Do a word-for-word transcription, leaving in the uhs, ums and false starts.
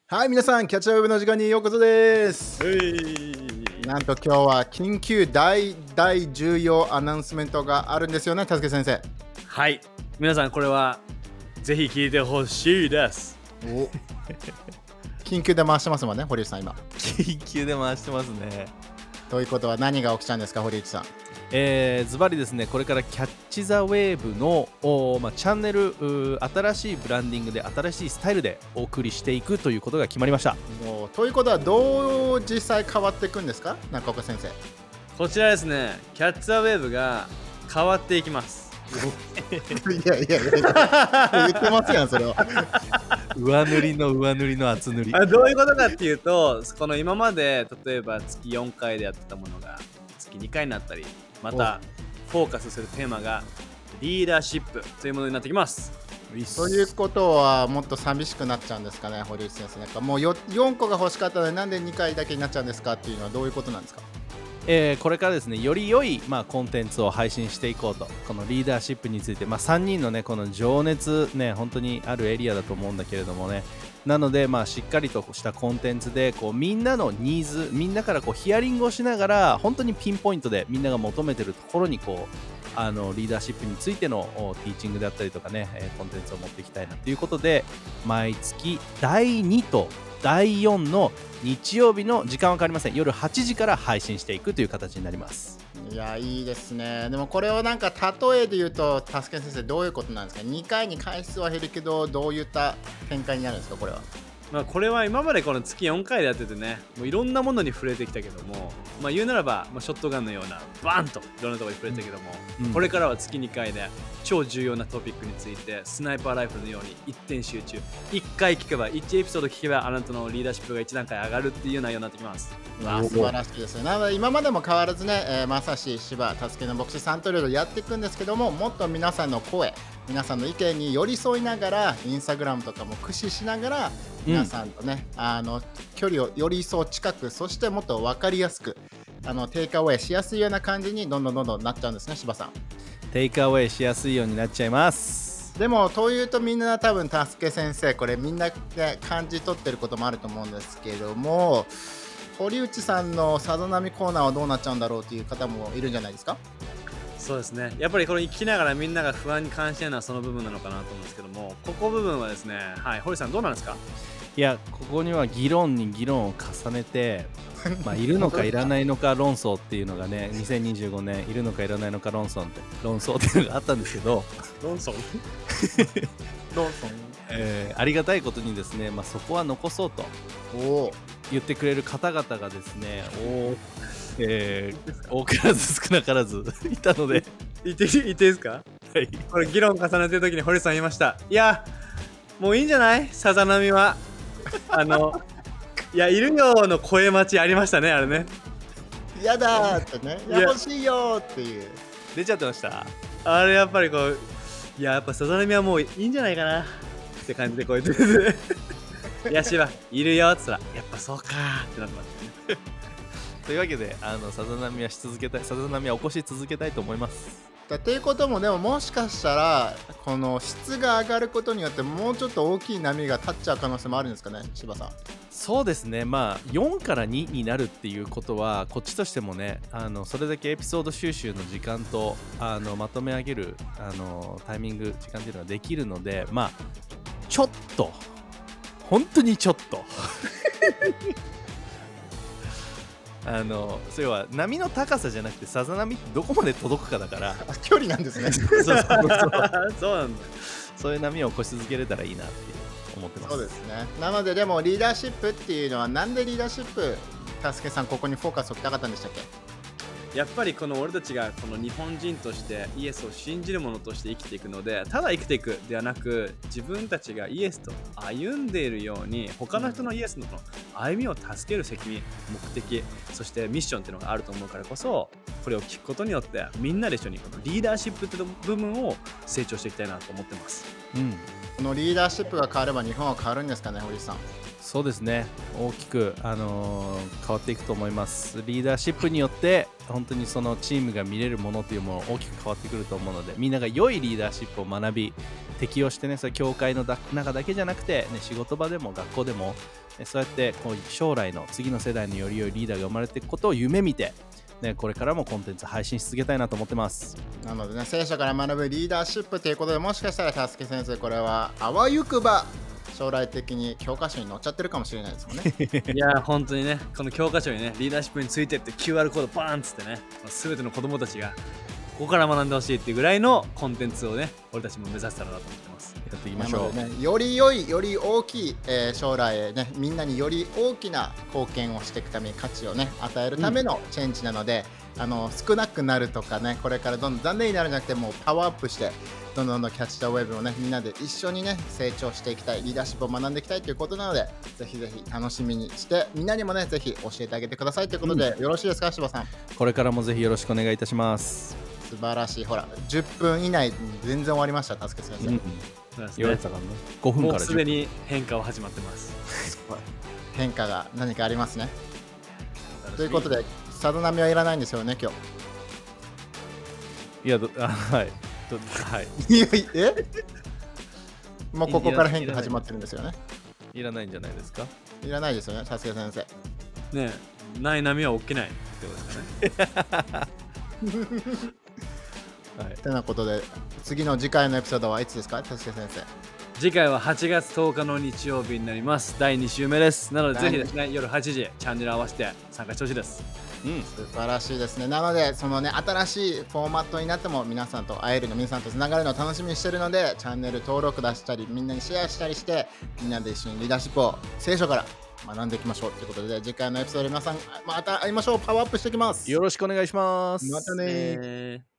はい、皆さん、キャッチアップウェブの時間にようこそです。 ういなんと今日は緊急大大重要アナウンスメントがあるんですよね、たすけ先生。 はい、皆さんこれはぜひ聞いてほしいです。 お緊急で回してますもんね、堀内さん今。 緊急で回してますね。 ということは何が起きたんですか、堀内さん。 えー、ズバリですね、これからキャッチ・ザ・ウェーブの、おまあ、チャンネル新しいブランディングで新しいスタイルでお送りしていくということが決まりました。 もうということはどう実際変わっていくんですか、中岡先生。 こちらですね、キャッチ・ザ・ウェーブが変わっていきます。 いやいやいやいや言ってますやん、それは。 上塗りの上塗りの厚塗り。 あどういうことかっていうと、この今まで例えば月よんかいでやってたものが月にかいになったり、またフォーカスするテーマがリーダーシップというものになってきます。 ということはもっと寂しくなっちゃうんですかね、堀内先生。なんかもう よ, よんこが欲しかったのになんでにかいだけになっちゃうんですかっていうのはどういうことなんですか。 えーこれからですね、より良い、まあ、コンテンツを配信していこうと、このリーダーシップについて、まあ、さんにんのねこの情熱ね本当にあるエリアだと思うんだけれどもね、なので、まあ、しっかりとしたコンテンツでこうみんなのニーズ、みんなからこうヒアリングをしながら本当にピンポイントでみんなが求めてるところにこうあのリーダーシップについてのおティーチングであったりとかね、えーコンテンツを持っていきたいなということで、毎月だいにとだいよんの日曜日の時間は変わりません。夜はちじから配信していくという形になります。 いや、いいですね。でもこれをなんか例えで言うと、たすけ先生どういうことなんですか。にかいに回数は減るけどどういった展開になるんですか、これは。 まあこれは今までこの月よんかいでやっててね、もういろんなものに触れてきたけども、まあ言うならば、まあ、ショットガンのようなバーンといろんなところに触れてたけども、 うんこれからは月にかいで超重要なトピックについてスナイパーライフルのように一点集中、いっかい聞けばいちエピソード聞けばあなたのリーダーシップがいち段階上がるっていう内容になってきます。 わあ、素晴らしいですね。なので今までも変わらずね、えー、まさし柴たすけの牧師さんといろいろやっていくんですけども、もっと皆さんの声、皆さんの意見に寄り添いながら、インスタグラムとかも駆使しながら皆さんとね、うん、あの距離をより一層近く、そしてもっと分かりやすく、あのテイクアウェイしやすいような感じにどんどんどんどんなっちゃうんですね、柴さん。 テイクアウェイしやすいようになっちゃいます。 でもというとみんな多分たすけ先生、これみんなで感じ取ってることもあると思うんですけども、堀内さんのさざ波コーナーはどうなっちゃうんだろうという方もいるんじゃないですか。 そうですね、やっぱりこれ聞きながらみんなが不安に感じてるのはその部分なのかなと思うんですけども、ここ部分はですね、はい、堀さんどうなんですか。 いや、ここには議論に議論を重ねてまあいるのかいらないのか論争っていうのがね、にせんにじゅうごねんいるのかいらないのか論争って論争っていうのがあったんですけどロンソンローソン、 えーありがたいことにですね、まあ、そこは残そうとおお、 言ってくれる方々がですね、おえー多からず少なからずいたので言って言っていいですか。 はい、 これ議論重ねてる時に堀さん言いました。いやもういいんじゃない、さざ波は。あのいやいるよの声待ちありましたね、あれね。 やだーってね、いやいや欲しいよーっていう。 出ちゃってました。 あれやっぱりこう、いややっぱさざ波はもういいんじゃないかなって感じでこうやっていやしばいるよっつったら、やっぱそうかーってなってましたね。 というわけで、あのさざ波はし続けたい、さざ波は起こし続けたいと思います。 だということも、でももしかしたらこの質が上がることによってもうちょっと大きい波が立っちゃう可能性もあるんですかね、柴さん。 そうですね、まあよんからにになるっていうことはこっちとしてもね、あのそれだけエピソード収集の時間とあのまとめ上げるあのタイミング時間っていうのができるので、まあちょっと本当にちょっとあのそれは波の高さじゃなくて、さざ波ってどこまで届くかだからあ、距離なんですね。 そうそうそうそうなんだ。 そういう波を起こし続けれたらいいなって思ってます。 そうですね。なのででもリーダーシップっていうのは、なんでリーダーシップ、たすけさんここにフォーカスを置きたかったんでしたっけ。 やっぱりこの俺たちがこの日本人としてイエスを信じる者として生きていくので、ただ生きていくではなく、自分たちがイエスと歩んでいるように他の人のイエスの歩みを助ける責任、目的、そしてミッションっていうのがあると思うからこそ、これを聞くことによってみんなで一緒にこのリーダーシップっていう部分を成長していきたいなと思ってます。 うん、 このリーダーシップが変われば日本は変わるんですかね、堀さん。 そうですね、大きく、あのー変わっていくと思います。リーダーシップによって本当にそのチームが見れるものというもの大きく変わってくると思うので、みんなが良いリーダーシップを学び適用してね、それ教会の中だけじゃなくて、ね、仕事場でも学校でもえそうやってこう将来の次の世代のより良いリーダーが生まれていくことを夢見て、ね、これからもコンテンツ配信し続けたいなと思ってます。 なのでね、聖書から学ぶリーダーシップということで、もしかしたらたすけ先生、これはあわゆくば将来的に教科書に載っちゃってるかもしれないですもんね。 いや本当にね、この教科書にね、リーダーシップについてって キューアール コードバーンっつってね、すべての子供たちがここから学んでほしいっていうぐらいのコンテンツをね、俺たちも目指せたらなと思ってます。 やっていきましょう。 ね、より良い、より大きい、えー将来へね、みんなにより大きな貢献をしていくために価値をね、与えるためのチェンジなので、あの少なくなるとかね、これからどんどん残念になるんじゃなくて、もうパワーアップして、どんどんどんどんキャッチ・ザ・ウェブをね、みんなで一緒にね、成長していきたい、リーダーシップを学んでいきたいということなので、ぜひぜひ楽しみにして、みんなにもね、ぜひ教えてあげてくださいということで、よろしいですか、柴さん。 これからもぜひよろしくお願いいたします。 素晴らしい。ほら、じゅっぷん以内に全然終わりました、たすけ先生。 うん、 そうですね言われてたからね。ごふんもからじゅっぷん。 うすでに変化は始まってます。 変化が何かありますね。ということで、さざ波はいらないんですよね、今いやどあはいどはい日。いやいえもうここから変化始まってるんですよね。 いらないんじゃないですか。 いらないですよね、たすけ先生。 ねえ、ない波は起きないってことですかね。 はい。 てなことで、次の次回のエピソードはいつですか、たすけ先生。 次回ははちがつとおかの日曜日になります。だいに週目です。なのでぜひですね、夜はちじチャンネル合わせて参加してほしいです。 うん。 素晴らしいですね。なので、そのね、新しいフォーマットになっても、皆さんと会えるの、皆さんとつながるのを楽しみにしてるので、チャンネル登録出したり、みんなにシェアしたりして、みんなで一緒にリーダーシップを聖書から学んでいきましょうということで、次回のエピソードで皆さん、また会いましょう。パワーアップしていきます。 よろしくお願いします。 またねー。 えー